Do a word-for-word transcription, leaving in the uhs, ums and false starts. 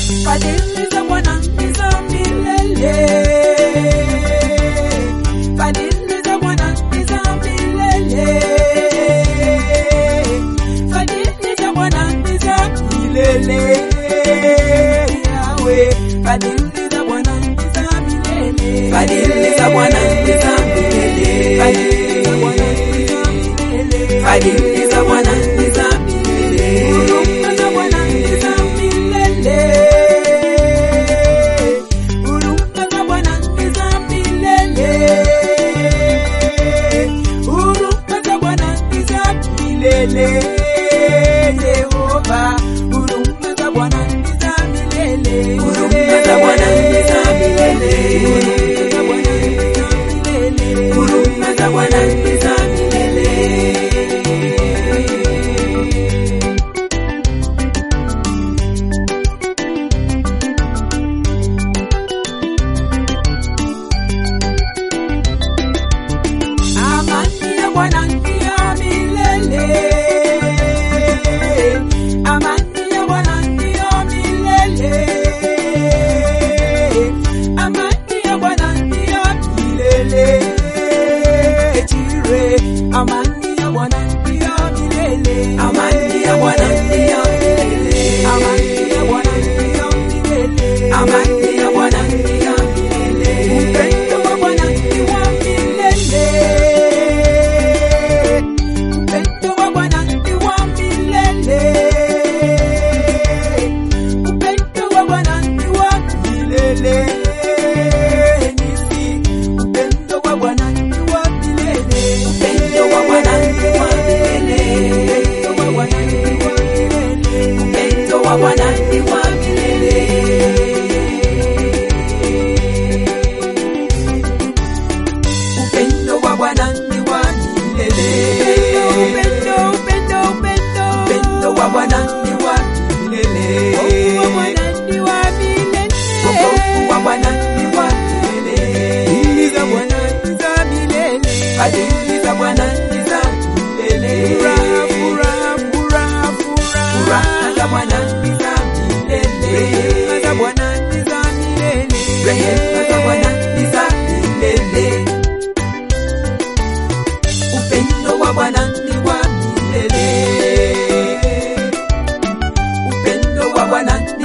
Fadhili za Bwana ni za milele. Fadhili za Bwana ni za milele. Fadhili za Bwana ni za milele. Yahweh, fadhili za Bwana ni za milele. Fadhili za Bwana ni za milele. Fadhili za Bwana ni za milele. Huruma za Bwana ni za milele. Huruma za Bwana ni za milele. Huruma za Bwana ni za milele. Yehova, huruma za Bwana ni za milele. Huruma za Bwana ni za milele. Huruma za Bwana ni za milele. Amani ya Bwana ni ya milele. Amani ya Bwana ni ya milele. Amani ya Bwana ni ya milele. Jire, amani ya Bwana ni ya milele. Amani ya Bwana ni ya milele. Amani ya Bwana ni ya milele. Amani ya Bwana ni ya milele. Upendo wa Bwana ni wa milele. Upendo wa Bwana ni wa milele. Upendo wa Bwana ni wa milele. Nisi, upendo wa Bwana ni wa milele. Upendo wa Bwana ni wa milele. Upendo wa Bwana ni wa milele. Upendo wa Bwana ni wa milele. Upendo, upendo, upendo. Upendo wa Bwana ni wa milele. Wokovu wa Bwana ni wa milele. Wokovu wa Bwana ni wa milele. Fadhili za Bwana ni za milele. Fadhili za Bwana ni za milele. Furaha, furaha, furaha, furaha. Furaha za Bwana ni za milele. Rehema za Bwana ni za milele. Rehema za Bwana ni za milele. Upendo wa Bwana ni wa milele. Upendo wa Bwana